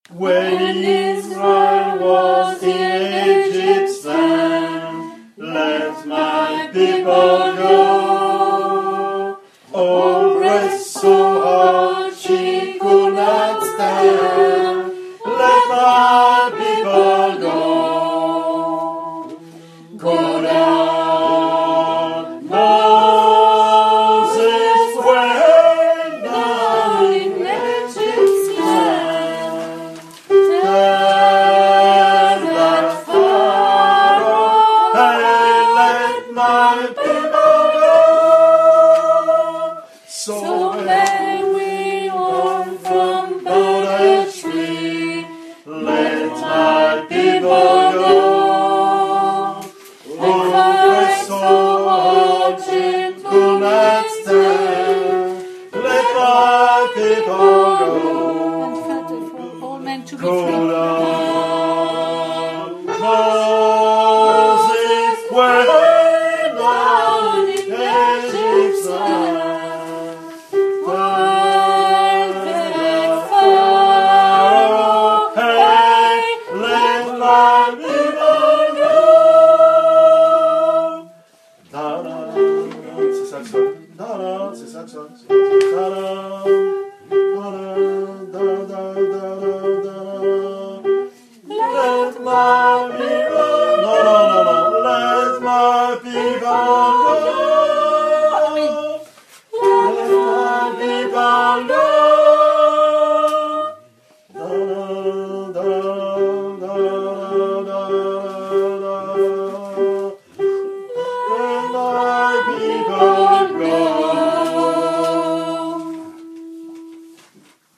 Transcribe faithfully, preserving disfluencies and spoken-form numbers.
When Israel was in Egypt's land, let my people go. Oppressed so hard she could not stand, let my people go. Go down, Moses went down in Egypt's land. Tell that Pharaoh, hey, let my people go. So may we learn from poetry, let my people go. Oh, so hard it could not stand, let my people go. And Vater, voor all men to be Go free. down.